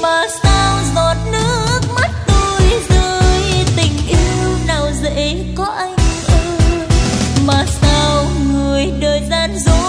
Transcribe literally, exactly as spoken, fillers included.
mà sao giọt nước mắt tôi rơi, tình yêu nào dễ có anh ơi, mà sao người đời gian dối